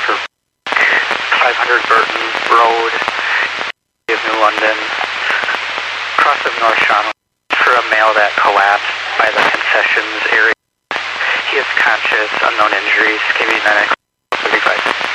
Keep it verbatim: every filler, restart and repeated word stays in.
for five hundred Burton Road of New London, cross of North Shawano, for a male that collapsed by the concessions area. He is conscious, unknown injuries, K B medic thirty-five.